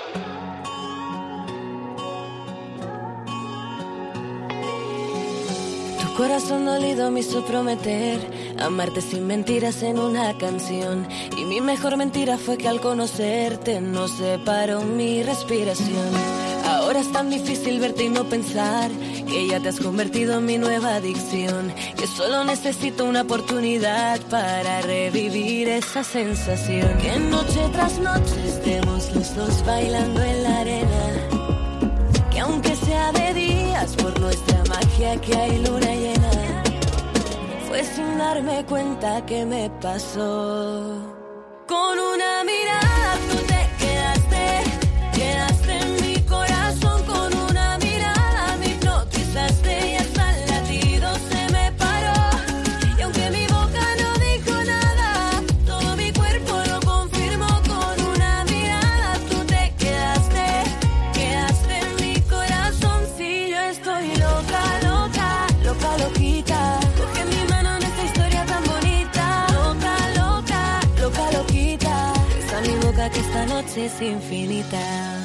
Tu corazón dolido me hizo prometer amarte sin mentiras en una canción. Y mi mejor mentira fue que al conocerte no separó mi respiración. Ahora es tan difícil verte y no pensar que ya te has convertido en mi nueva adicción. Que solo necesito una oportunidad para revivir esa sensación. Que noche tras noche estemos los dos bailando en la arena. Que aunque sea de días, por nuestra magia que hay luna llena. Fue sin darme cuenta que me pasó. Con una mirada tú te quedaste en mi corazón. Con una mirada me hipnotizaste y hasta el latido se me paró. Y aunque mi boca no dijo nada, todo mi cuerpo lo confirmó. Con una mirada tú te quedaste en mi corazón. Si yo estoy loca, loca, loca, loquita. Coge mi mano en esta historia tan bonita. Loca, loca, loca, loquita. Besa mi boca que esta noche es infinita.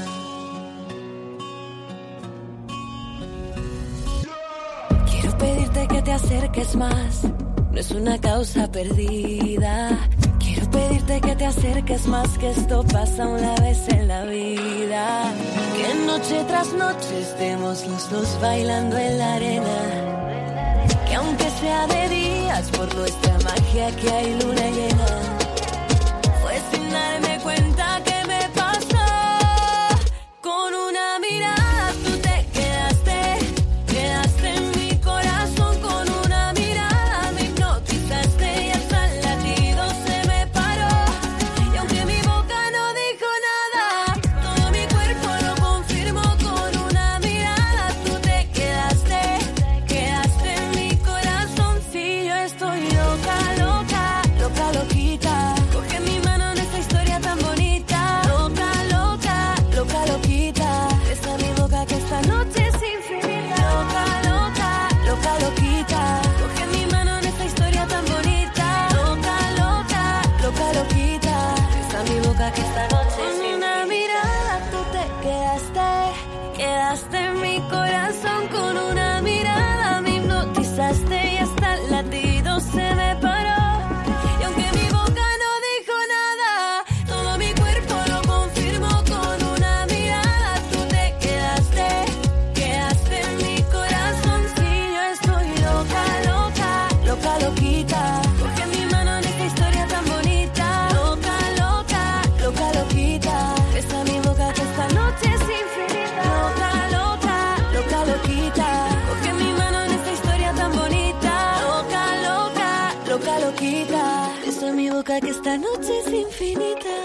Quiero pedirte que te acerques más. No es una causa perdida. Quiero pedirte que te acerques más, que esto pasa una vez en la vida. Que noche tras noche estemos los dos bailando en la arena. Que aunque sea de días, por nuestra magia que hay luna llena. Fue sin darme cuenta que me pasó. Con una mirada tú te quedaste en mi corazón. Con una mirada me hipnotizaste y hasta el latido se me paró. Y aunque mi boca no dijo nada, todo mi cuerpo lo confirmó. Con una mirada tú te quedaste en mi corazón. Si yo estoy loca, loca, loca, loquita. Coge mi mano en esta historia tan bonita. Loca, loca, loca, loquita. Besa mi boca que esta noche es infinita. Loca, loca, loca, loquita. Coge mi mano en esta historia tan bonita. Loca, loca, loca, loquita. Besa mi boca que esta noche es infinita. Con una mirada tú te quedaste en mi corazón. Con una mirada me hipnotizaste y hasta el latido se me paró. Y aunque mi boca no dijo nada, todo mi cuerpo lo confirmó. Con una mirada tú te quedaste en mi corazón. Si yo estoy loca, loca, loca, loquita. Coge mi mano en esta historia tan bonita. Loca, loca, loca, loquita. Besa mi boca que esta noche es infinita. Loca, loca, loca, loquita. Coge mi mano en esta historia tan bonita. Loca, loca, loca, loquita. Besa mi boca que esta noche es infinita.